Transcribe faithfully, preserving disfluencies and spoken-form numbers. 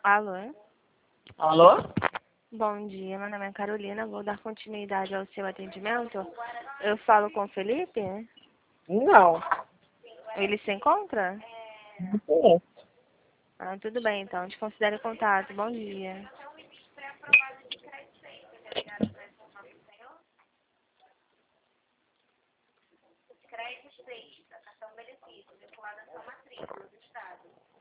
Alô? Alô? Bom dia, meu nome é Carolina, vou dar continuidade ao seu atendimento. Eu falo com o Felipe? Não. Ele se encontra? Sim. Ah, tudo bem então, te considero contato. Bom dia. Crédito, cartão benefício, vinculado à sua matrícula do Estado.